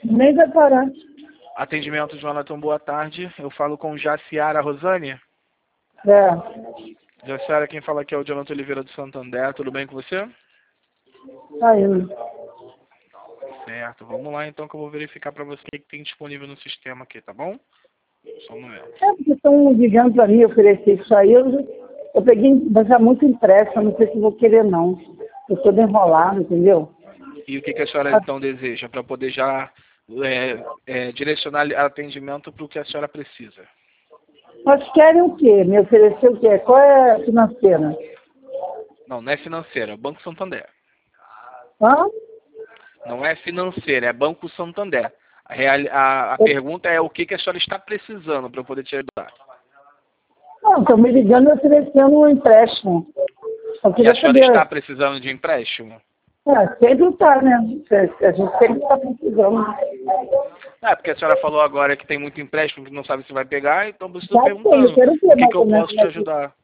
Nem vai parar. Atendimento, Jonathan, boa tarde. Eu falo com Jaciara Rosane. É. Jaciara, quem fala aqui é o Jonathan Oliveira do Santander. Tudo bem com você? Tá indo. Certo. Vamos lá, então, que eu vou verificar para você o que tem disponível no sistema aqui, tá bom? Só um momento. É porque estão ligando para mim, oferecer isso aí. Eu peguei, mas é muito impressa, não sei se vou querer não. Eu estou enrolado, entendeu? E o que a senhora, então, deseja para poder já direcionar atendimento para o que a senhora precisa? Mas querem o quê? Me oferecer o quê? Qual é a financeira? Não, não é financeira, é Banco Santander. Hã? Não é financeira, é Banco Santander. A pergunta é o que a senhora está precisando para eu poder te ajudar. Não, estão me ligando e oferecendo um empréstimo. Eu E queria a senhora saber. está precisando de empréstimo? Sempre está, né? A gente sempre está precisando. É, porque a senhora falou agora que tem muito empréstimo que não sabe se vai pegar, então por isso Já estou sei, eu perguntando quero ver o que mais eu ou menos posso te ajudar.